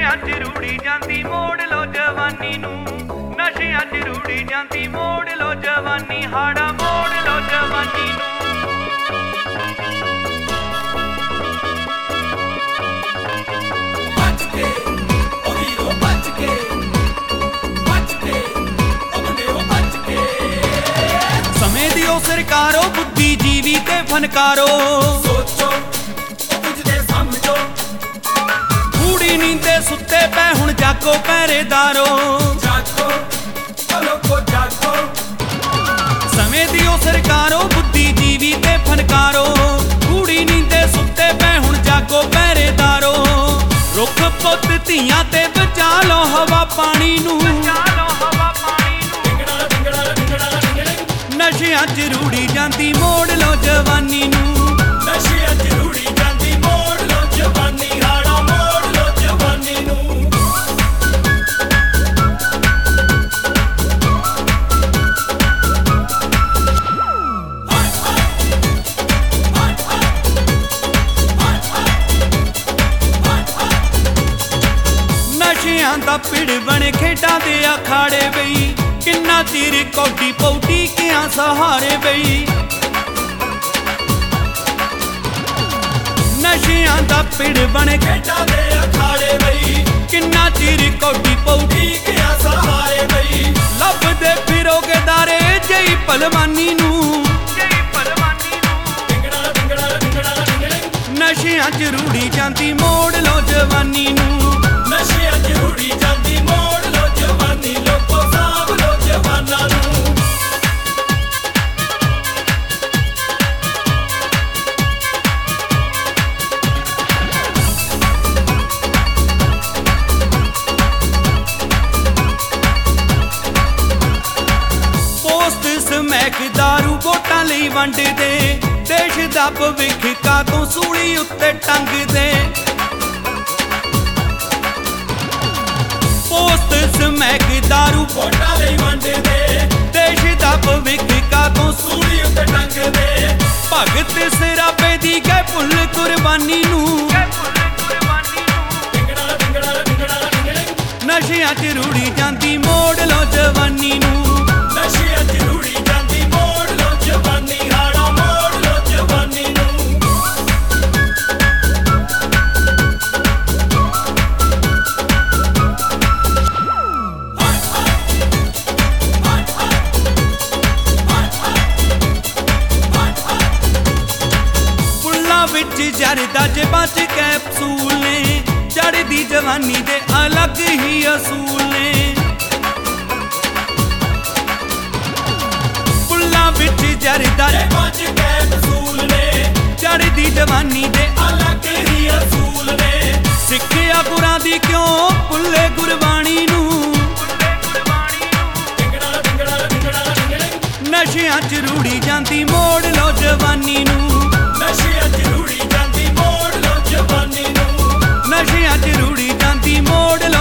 ਨਸ਼ਿਆਂ 'ਚ ਰੂੜੀ ਜਾਂਦੀ ਮੋੜ ਲੋ ਜਵਾਨੀ ਨੂੰ, ਨਸ਼ਿਆਂ 'ਚ ਰੂੜੀ ਜਾਂਦੀ ਮੋੜ ਲੋ ਜਵਾਨੀ, ਹਾੜਾ ਮੋੜ ਲੋ ਜਵਾਨੀ ਨੂੰ। ਬਚ ਕੇ ਉਹ ਵੀਰੋ ਬਚ ਕੇ, ਬਚ ਕੇ ਉਹ ਬੰਦਿਓ ਬਚ ਕੇ। ਸਮੇਂ ਦਿਓ ਸਰਕਾਰੋ, ਬੁੱਧੀਜੀਵੀ ਤੇ ਫਨਕਾਰੋ, ਸੋਚੋ ਕੁਝ ਦੇ ਸਮਝੋ, ਗੂੜੀ ਨੀਂਦੇ ਸੁੱਤੇ ਪੈ ਹੁਣ ਜਾਗੋ ਪਹਿਰੇਦਾਰੋ, ਜਾਗੋ ਉਹ ਲੋਕੋ ਜਾਗੋ। ਸਮੇਂ ਦਿਓ ਸਰਕਾਰੋ, ਬੁੱਧੀਜੀਵੀ ਤੇ ਫਨਕਾਰੋ, ਗੂੜੀ ਨੀਂਦੇ ਸੁੱਤੇ ਪੈ ਹੁਣ ਜਾਗੋ ਪਹਿਰੇਦਾਰੋ। ਰੁੱਖ ਪੁੱਤ ਧੀਆਂ ਤੇ ਬਚਾ ਲੋ ਹਵਾ ਪਾਣੀ ਨੂੰ, ਨਸ਼ਿਆਂ 'ਚ ਰੂੜੀ ਜਾਂਦੀ ਮੋੜ ਲੋ ਜਵਾਨੀ ਨੂੰ, ਨਸ਼ਿਆਂ 'ਚ ਰੂੜੀ ਜਾਂਦੀ ਮੋੜ ਲੋ ਜਵਾਨੀ, ਹਾੜਾ ਮੋੜ ਲੋ ਜਵਾਨੀ ਨੂੰ। ਨਸ਼ਿਆਂ ਦਾ ਪਿੜ ਬਣੇ ਖੇਡਾਂ ਦੇ ਅਖਾੜੇ ਬਈ, ਕਿੰਨਾ ਚਿਰ ਕੌਡੀ ਪੌਡੀ ਕਿਆਂ ਸਹਾਰੇ ਬਈ। ਨਸ਼ਿਆਂ ਦਾ ਪਿੜ ਬਣੇ ਖੇਡਾਂ ਦੇ ਅਖਾੜੇ ਬਈ, ਕਿੰਨਾ ਚਿਰ ਕੌਡੀ ਪੌਡੀ ਕਿਆ ਸਹਾਰੇ ਬਈ। ਲੱਭਦੇ ਫਿਰੋਗੇ ਦਾਰੇ ਜਈ ਭਲਵਾਨੀ ਨੂੰ, ਡਿੰਗੜਾ ਡਿੰਗੜਾ ਡਿੰਗੜਾ ਡਿੰਗੜੇ। ਨਸ਼ਿਆਂ 'ਚ ਰੂੜੀ ਜਾਂਦੀ ਮੋੜ ਲੋ ਜਵਾਨੀ ਨੂੰ, ਨਸ਼ਿਆਂ 'ਚ ਰੂੜੀ ਜਾਂਦੀ ਮੋੜ ਲੋ ਜਵਾਨੀ, ਲੋਕੋ ਸਾਂਭ ਲੋ ਜਵਾਨਾਂ ਨੂੰ। ਪੋਸਟ ਸਮੈਕ ਦਾਰੂ ਵੋਟਾਂ ਲਈ ਵੰਡਦੇ, ਦੇਸ਼ ਦਾ ਭਵਿੱਖ ਕਾਤੋਂ ਸੂਲੀ ਉੱਤੇ ਟੰਗਦੇ। ਪੋਸਟ ਸਮੈਕ ਦਾਰੂ ਵੋਟਾਂ ਲਈ ਵੰਡਦੇ, ਦੇਸ਼ ਦਾ ਭਵਿੱਖ ਕਾਤੋਂ ਸੂਲੀ ਉੱਤੇ ਟੰਗਦੇ। ਭਗਤ ਸਰਾਬੇ ਦੀ ਗਏ ਭੁੱਲ ਕੁਰਬਾਨੀ ਨੂੰ, ਡਿੰਗੜਾ ਡਿੰਗੜਾ ਡਿੰਗੜਾ ਡਿੰਗੜੇ। ਨਸ਼ਿਆਂ 'ਚ ਰੂੜੀ ਜਾਂਦੀ ਮੋੜ ਲੋ ਜਵਾਨੀ ਨੂੰ, ਨਸ਼ਿਆਂ 'ਚ ਰੂੜੀ ਜਾਂਦੀ ਮੋੜ ਲੋ ਜਵਾਨੀ, ਹਾੜਾ ਮੋੜ ਲੋ ਜਵਾਨੀ ਨੂੰ। ਫੁੱਲਾਂ ਵਿੱਚ ਜਰਦਾ ਜੇਬਾਂ 'ਚ ਕੈਪਸੂਲ ਨੇ, ਚੜ੍ਹਦੀ ਜਵਾਨੀ ਦੇ ਅਲੱਗ ਹੀ ਅਸੂਲ ਨੇ। ਫੁੱਲਾਂ ਵਿੱਚ ਜਰਦਾ ਜੇਬਾਂ 'ਚ ਕੈਪਸੂਲ ਨੇ, ਚੜ੍ਹਦੀ ਜਵਾਨੀ ਦੇ ਅਲੱਗ ਹੀ ਅਸੂਲ ਨੇ। ਸਿੱਖਿਆ ਗੁਰਾਂ ਦੀ ਕਿਉਂ ਭੁੱਲੇ ਗੁਰਬਾਣੀ ਨੂੰ, ਡਿੰਗੜਾ ਡਿੰਗੜਾ ਡਿੰਗੜਾ ਡਿੰਗੜੇ। ਨਸ਼ਿਆਂ 'ਚ ਰੂੜੀ ਜਾਂਦੀ ਮੋੜ ਲੋ ਜਵਾਨੀ ਨੂੰ, ਨਸ਼ਿਆਂ 'ਚ ਰੂੜੀ ਜਾਂਦੀ ਮੋੜ ਲੋ ਜਵਾਨੀ ਨੂੰ। ਨਸ਼ਿਆਂ 'ਚ ਰੂੜੀ ਜਾਂਦੀ ਮੋੜ